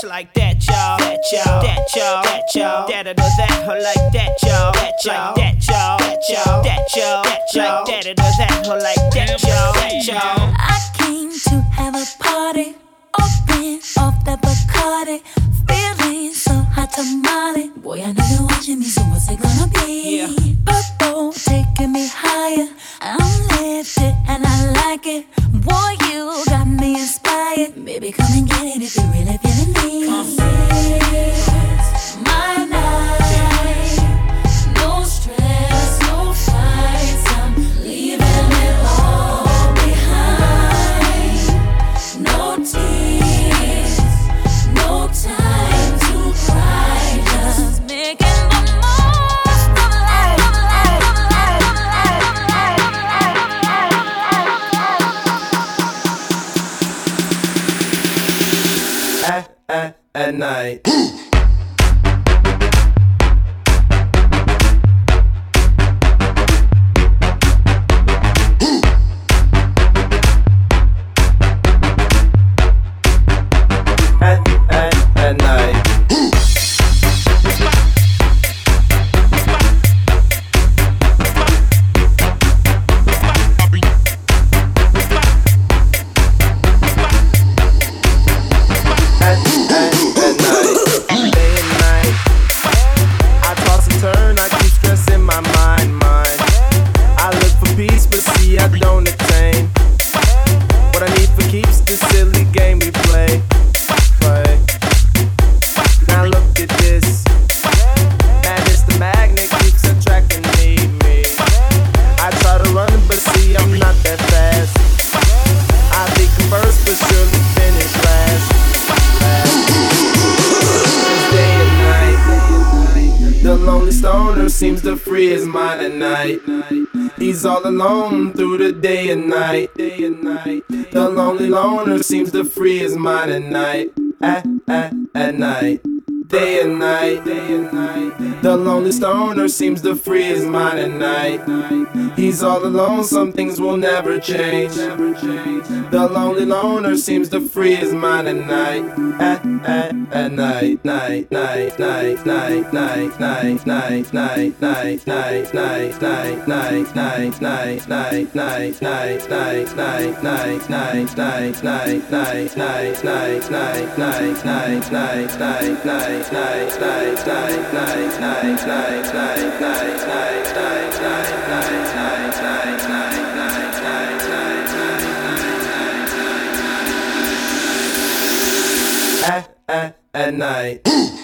like that, y'all. That y'all. That y'all. That y'all. That or that, or like that, y'all. That y'all. Like that, y'all. That y'all. That y'all. That y'all. Like that or that, or like that, y'all. That y'all. I came to have a party, open off that Bacardi, feeling so hot tamale. Boy, I know you're watching me, so what's it gonna be? Yeah. Purple taking me higher, I'm lifted and I like it. Boy, you got me inspired. Baby, come and get it if you're really feeling me. It's my night, no stress, no fights. I'm leaving it all behind. No tears, no time to cry. Just making the most of life. At night. At night. Seems to free his mind at night. He's all alone through the day and night. The lonely loner seems to free his mind at night. At night. Day and night. The lonely stoner seems to free his mind at night. He's all alone, some things will never change. The lonely loner seems to free his mind at night. At night. Night. At night.